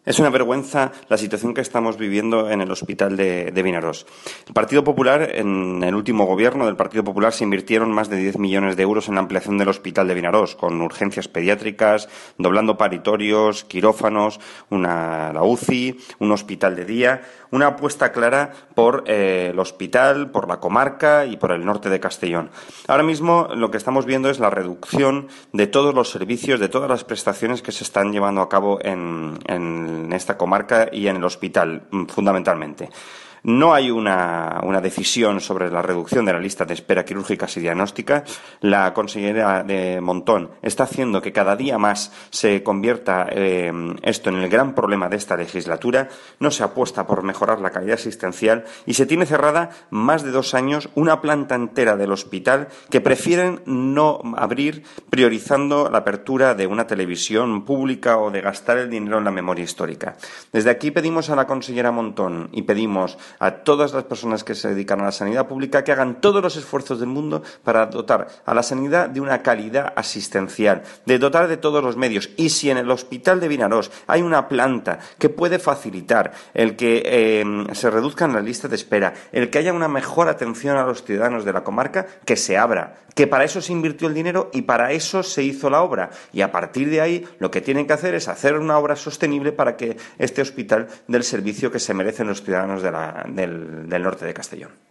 Es una vergüenza la situación que estamos viviendo en el hospital de Vinaròs. El Partido Popular, en el último gobierno del Partido Popular, se invirtieron más de 10 millones de euros en la ampliación del hospital de Vinaròs, con urgencias pediátricas, doblando paritorios, quirófanos, la UCI, un hospital de día, una apuesta clara por el hospital, por la comarca y por el norte de Castellón. Ahora mismo lo que estamos viendo es la reducción de todos los servicios, de todas las prestaciones que se están llevando a cabo en esta comarca y en el hospital, fundamentalmente. No hay una decisión sobre la reducción de la lista de espera quirúrgicas y diagnóstica. La consellera de Montón está haciendo que cada día más se convierta esto en el gran problema de esta legislatura. No se apuesta por mejorar la calidad asistencial y se tiene cerrada más de 2 años una planta entera del hospital que prefieren no abrir, priorizando la apertura de una televisión pública o de gastar el dinero en la memoria histórica. Desde aquí pedimos a la consellera Montón y pedimos a todas las personas que se dedican a la sanidad pública que hagan todos los esfuerzos del mundo para dotar a la sanidad de una calidad asistencial, de dotar de todos los medios. Y si en el hospital de Vinaròs hay una planta que puede facilitar el que se reduzcan las listas de espera, el que haya una mejor atención a los ciudadanos de la comarca, que se abra, que para eso se invirtió el dinero y para eso se hizo la obra. Y a partir de ahí lo que tienen que hacer es hacer una obra sostenible para que este hospital dé el servicio que se merecen los ciudadanos del norte de Castellón.